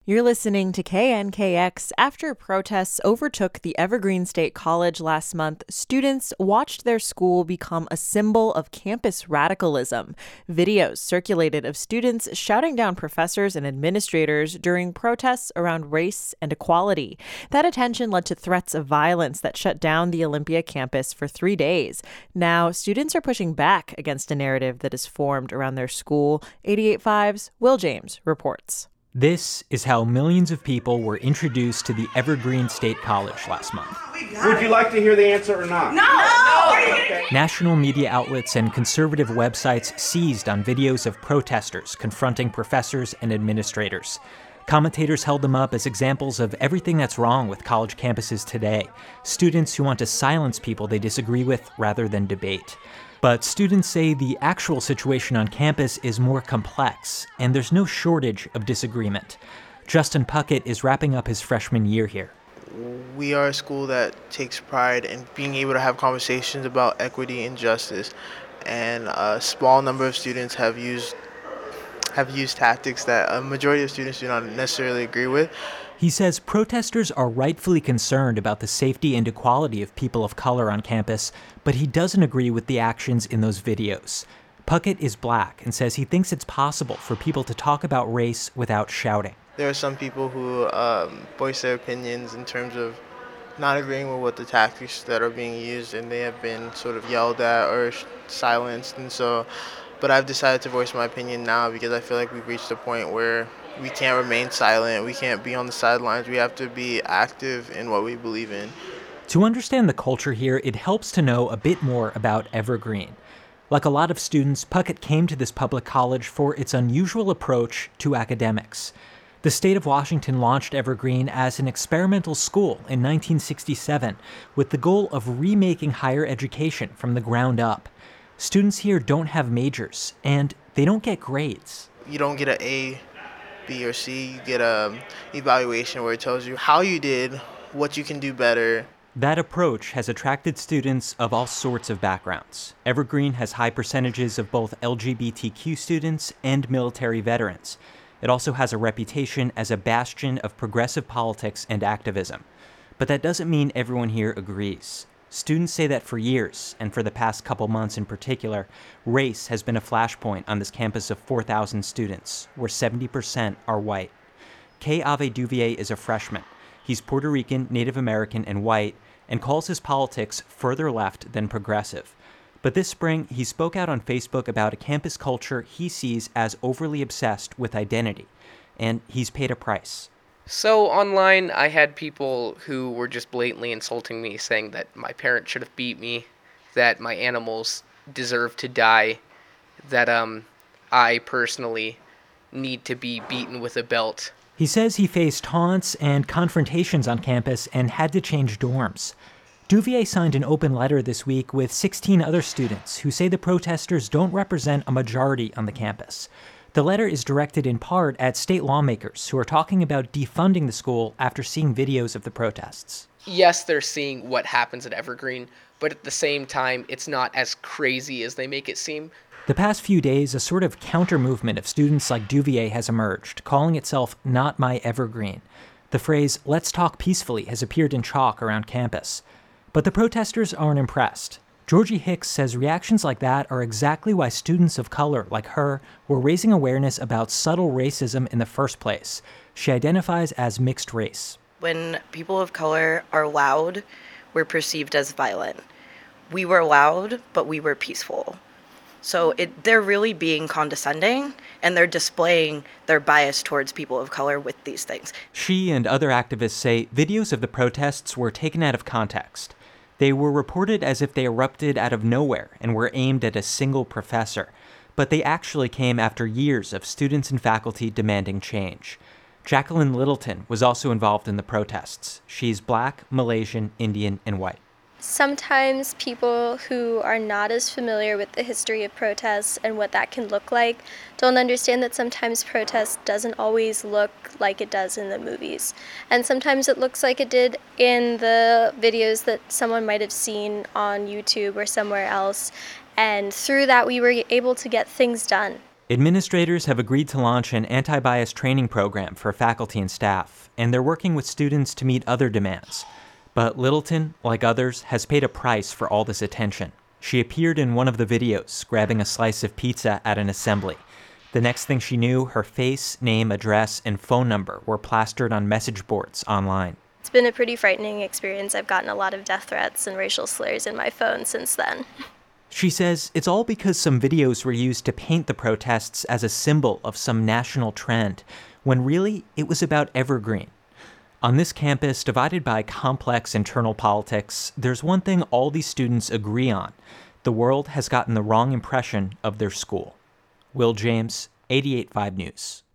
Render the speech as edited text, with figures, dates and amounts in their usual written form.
You're listening to KNKX. After protests overtook the Evergreen State College last month, students watched their school become a symbol of campus radicalism. Videos circulated of students shouting down professors and administrators during protests around race and equality. That attention led to threats of violence that shut down the Olympia campus for 3 days. Now, students are pushing back against a narrative that is formed around their school. 88.5's Will James reports. This is how millions of people were introduced to the Evergreen State College last month. Would you like to hear the answer or not? No! Okay. National media outlets and conservative websites seized on videos of protesters confronting professors and administrators. Commentators held them up as examples of everything that's wrong with college campuses today. Students who want to silence people they disagree with rather than debate. But students say the actual situation on campus is more complex, and there's no shortage of disagreement. Justin Puckett is wrapping up his freshman year here. We are a school that takes pride in being able to have conversations about equity and justice, and a small number of students have used tactics that a majority of students do not necessarily agree with. He says protesters are rightfully concerned about the safety and equality of people of color on campus, but he doesn't agree with the actions in those videos. Puckett is black and says he thinks it's possible for people to talk about race without shouting. There are some people who voice their opinions in terms of not agreeing with what the tactics that are being used, and they have been sort of yelled at or silenced. But I've decided to voice my opinion now because I feel like we've reached a point where we can't remain silent. We can't be on the sidelines. We have to be active in what we believe in. To understand the culture here, it helps to know a bit more about Evergreen. Like a lot of students, Puckett came to this public college for its unusual approach to academics. The state of Washington launched Evergreen as an experimental school in 1967 with the goal of remaking higher education from the ground up. Students here don't have majors, and they don't get grades. You don't get an A, B, or C. You get an evaluation where it tells you how you did, what you can do better. That approach has attracted students of all sorts of backgrounds. Evergreen has high percentages of both LGBTQ students and military veterans. It also has a reputation as a bastion of progressive politics and activism. But that doesn't mean everyone here agrees. Students say that for years, and for the past couple months in particular, race has been a flashpoint on this campus of 4,000 students, where 70% are white. K. Ave Duvier is a freshman. He's Puerto Rican, Native American, and white, and calls his politics further left than progressive. But this spring, he spoke out on Facebook about a campus culture he sees as overly obsessed with identity, and he's paid a price. So online, I had people who were just blatantly insulting me, saying that my parents should have beat me, that my animals deserve to die, that I personally need to be beaten with a belt. He says he faced taunts and confrontations on campus and had to change dorms. Duvier signed an open letter this week with 16 other students who say the protesters don't represent a majority on the campus. The letter is directed in part at state lawmakers who are talking about defunding the school after seeing videos of the protests. Yes, they're seeing what happens at Evergreen, but at the same time, it's not as crazy as they make it seem. The past few days, a sort of counter-movement of students like Duvier has emerged, calling itself Not My Evergreen. The phrase, "Let's talk peacefully," has appeared in chalk around campus. But the protesters aren't impressed. Georgie Hicks says reactions like that are exactly why students of color, like her, were raising awareness about subtle racism in the first place. She identifies as mixed race. When people of color are loud, we're perceived as violent. We were loud, but we were peaceful. So they're really being condescending, and they're displaying their bias towards people of color with these things. She and other activists say videos of the protests were taken out of context. They were reported as if they erupted out of nowhere and were aimed at a single professor, but they actually came after years of students and faculty demanding change. Jacqueline Littleton was also involved in the protests. She's Black, Malaysian, Indian, and white. Sometimes people who are not as familiar with the history of protests and what that can look like don't understand that sometimes protest doesn't always look like it does in the movies. And sometimes it looks like it did in the videos that someone might have seen on YouTube or somewhere else. And through that, we were able to get things done. Administrators have agreed to launch an anti-bias training program for faculty and staff, and they're working with students to meet other demands. But Littleton, like others, has paid a price for all this attention. She appeared in one of the videos, grabbing a slice of pizza at an assembly. The next thing she knew, her face, name, address, and phone number were plastered on message boards online. It's been a pretty frightening experience. I've gotten a lot of death threats and racial slurs in my phone since then. She says it's all because some videos were used to paint the protests as a symbol of some national trend, when really it was about Evergreen. On this campus, divided by complex internal politics, there's one thing all these students agree on. The world has gotten the wrong impression of their school. Will James, 88.5 News.